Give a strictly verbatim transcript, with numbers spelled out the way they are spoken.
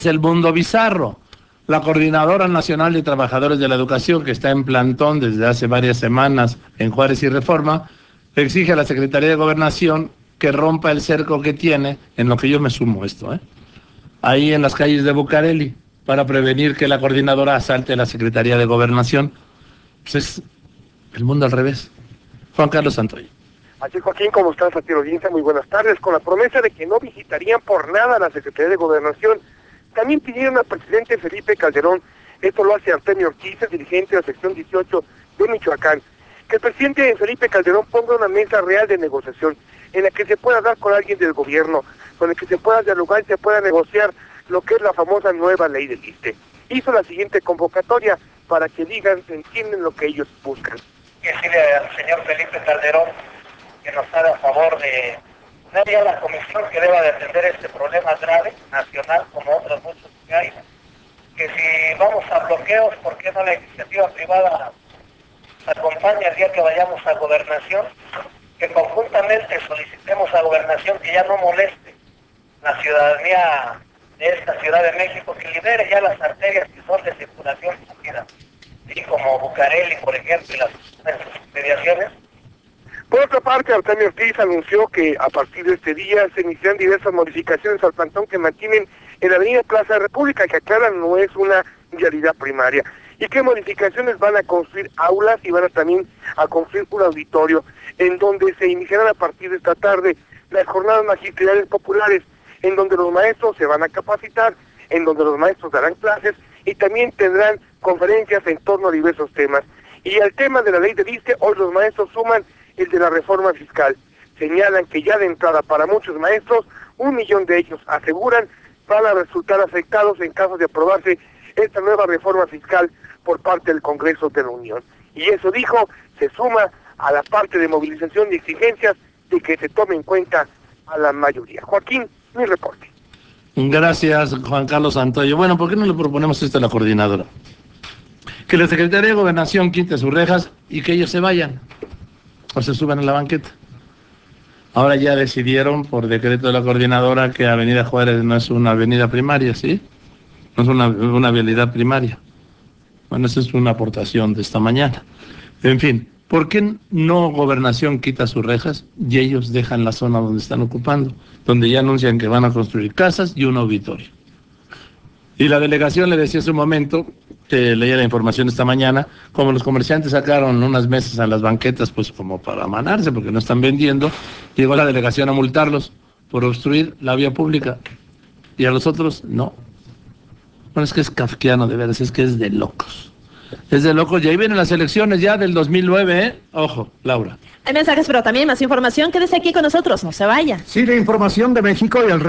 Es el mundo bizarro. La Coordinadora Nacional de Trabajadores de la Educación, que está en plantón desde hace varias semanas en Juárez y Reforma, exige a la Secretaría de Gobernación que rompa el cerco que tiene, en lo que yo me sumo esto, ¿eh? ahí en las calles de Bucareli, para prevenir que la coordinadora asalte a la Secretaría de Gobernación. Pues es el mundo al revés. Juan Carlos Santoy. Así, Joaquín, ¿cómo estás? A ti, audiencia, muy buenas tardes. Con la promesa de que no visitarían por nada a la Secretaría de Gobernación, también pidieron al presidente Felipe Calderón, esto lo hace Artemio Ortiz, dirigente de la sección dieciocho de Michoacán, que el presidente Felipe Calderón ponga una mesa real de negociación, en la que se pueda hablar con alguien del gobierno, con el que se pueda dialogar y se pueda negociar lo que es la famosa nueva ley del ISSSTE. Hizo la siguiente convocatoria para que digan, se entienden lo que ellos buscan. Decirle al señor Felipe Calderón que nos haga favor de nadie a la comisión que deba de atender este problema grave, nacional, como otros muchos que hay, que si vamos a bloqueos, ¿por qué no la iniciativa privada acompaña el día que vayamos a Gobernación? Que conjuntamente solicitemos a Gobernación que ya no moleste la ciudadanía de esta Ciudad de México, que libere ya las arterias que son de circulación rápida, ¿sí? Como Bucareli, por ejemplo, y las mediaciones. Por otra parte, Artemio Ortiz anunció que a partir de este día se iniciarán diversas modificaciones al plantón que mantienen en la avenida Plaza República, que aclaran no es una vialidad primaria, y que modificaciones van a construir aulas y van a también a construir un auditorio, en donde se iniciarán a partir de esta tarde las jornadas magisteriales populares, en donde los maestros se van a capacitar, en donde los maestros darán clases y también tendrán conferencias en torno a diversos temas. Y al tema de la ley del ISSSTE, hoy los maestros suman el de la reforma fiscal. Señalan que ya de entrada para muchos maestros, un millón de ellos aseguran van a resultar afectados en caso de aprobarse esta nueva reforma fiscal por parte del Congreso de la Unión. Y eso, dijo, se suma a la parte de movilización y exigencias de que se tome en cuenta a la mayoría. Joaquín, mi reporte. Gracias, Juan Carlos Santoyo. Bueno, ¿por qué no le proponemos esto a la coordinadora? Que la Secretaría de Gobernación quite sus rejas y que ellos se vayan o se suban a la banqueta. Ahora ya decidieron por decreto de la coordinadora que Avenida Juárez no es una avenida primaria, ¿sí? No es una, una vialidad primaria. Bueno, esa es una aportación de esta mañana. En fin, ¿por qué no Gobernación quita sus rejas y ellos dejan la zona donde están ocupando, donde ya anuncian que van a construir casas y un auditorio? Y la delegación le decía hace un momento, que leía la información esta mañana, como los comerciantes sacaron unas mesas a las banquetas, pues como para amanarse, porque no están vendiendo, llegó la delegación a multarlos por obstruir la vía pública. Y a los otros, no. Bueno, es que es kafkiano, de veras, es que es de locos. Es de locos, y ahí vienen las elecciones ya del dos mil nueve, ¿eh? Ojo, Laura. Hay mensajes, pero también más información. Quédese aquí con nosotros, no se vaya. Sí, la información de México y el